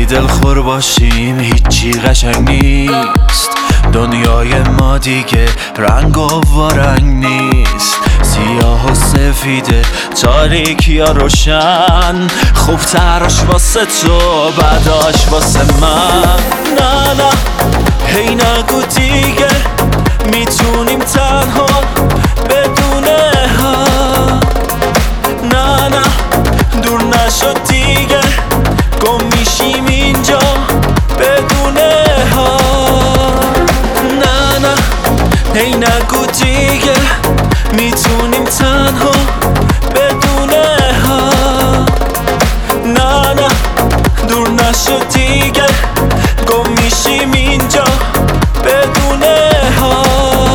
دلخور باشیم هیچی قشنگ نیست. دنیای ما دیگه رنگ و وارنگ نیست. سیاه و سفیده، تاریکی یا روشن. خوب تراش واسه تو، بعداش واسه من. نه نه هی نگو دیگه میتونیم تنها بدون هم. نه نه دور نشد دیگه، گم میشیم اینجا بدون هم. نه نه هی نگو دیگه میتونیم تنها بدون هم. نه نه دور نشد دیگه، گم میشیم اینجا بدون هم.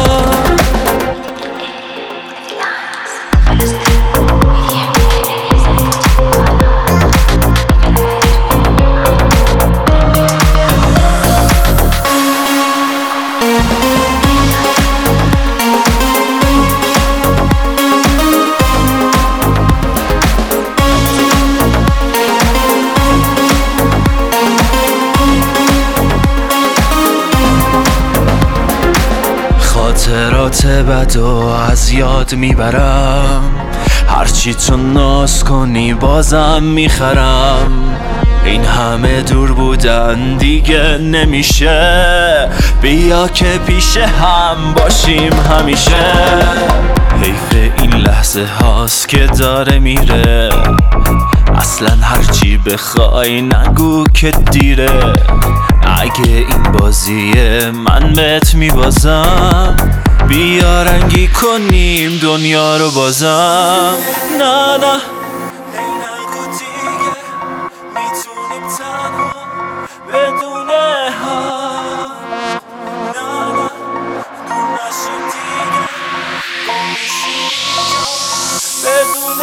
خاطرات بدو از یاد میبرم، هرچی تو ناز کنی بازم میخرم. این همه دور بودن دیگه نمیشه، بیا که پیش هم باشیم همیشه. حیف این لحظه هاست که داره میره، اصلا هرچی بخوای نگو که دیره. اگه این بازیه من بهت میبازم، بیا رنگی کنیم دنیا رو بازم. نه نه نگو دیگه میتونیم تنها بدون هم. نه نه دور نشد دیگه، گم میشیم بدون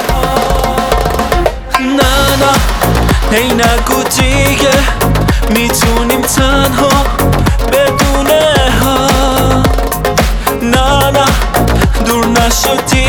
هم. نه نه هی نگو دیگه میتونیم تنها بدون هم. نه نه دور نشدی